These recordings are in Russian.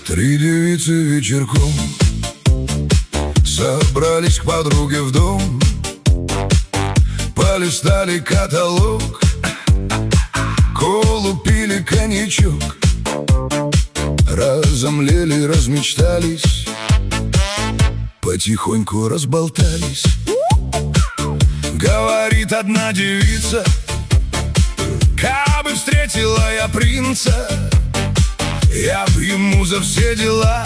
Три девицы вечерком собрались к подруге в дом, полистали каталог, колу пили, коньячок, разомлели, размечтались, потихоньку разболтались. Говорит одна девица: кабы встретила я принца, я б ему за все дела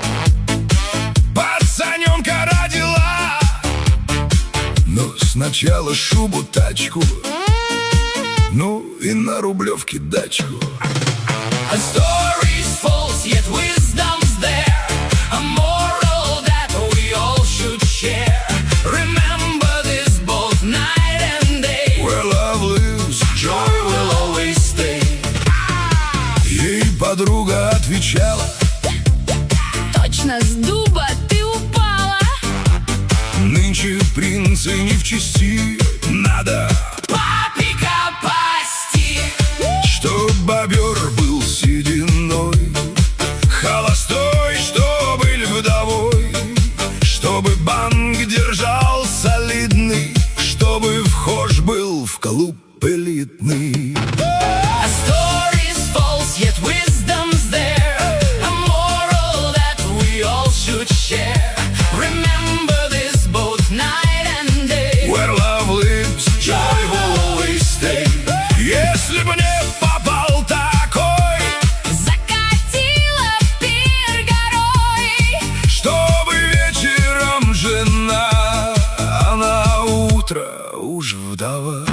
пацаненка родила. Но сначала шубу, тачку, ну и на Рублевке дачку. A story's false, yet wisdom's there. A moral that we all should share. Remember this both night and day. Where love lives, Joy will always stay. ей подруга отвечала: точно с дуба ты упала. нынче принцы не в чести, надо Папика пасти, чтоб бобер был сединой, холостой, чтоб или вдовой, чтобы банк держал солидный, чтобы вхож был в клуб элитный. a story's false, yet wisdom's there. A moral that we all should share. Remember this both night and day. Where love lives, Joy will always stay. если бы не попал такой, Закатила пир горой. чтобы вечером жена, а на утро уж вдова.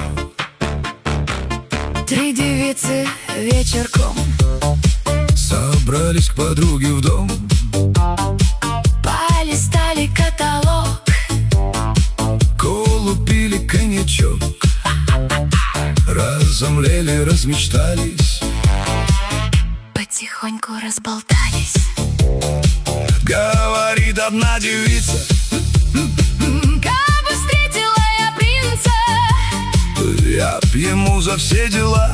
Три девицы вечерком Собрались к подруге в дом, полистали каталог, колу пили, коньячок, разомлели, размечтались, потихоньку разболтались. говорит одна девица: Кабы встретила я принца, я б ему за все дела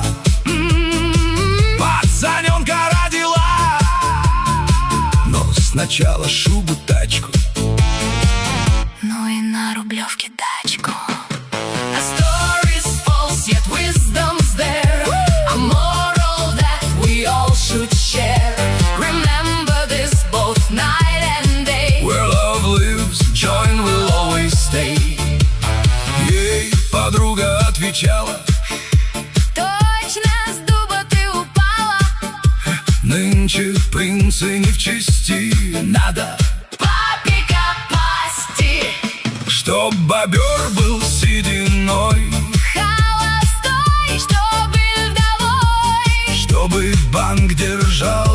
пацаненка родила. Но сначала шубу, тачку, ну и на Рублевке дачку. A story's false, yet wisdom's there. A moral that we all should share. Remember this both night and day. where love lives, joy will always stay. Ей подруга отвечала: Точно с дуба ты упала. нынче принцы не в чести, надо Папика пасти, чтоб бобер был сединой, Холостой, чтобы вдовой, чтобы банк держал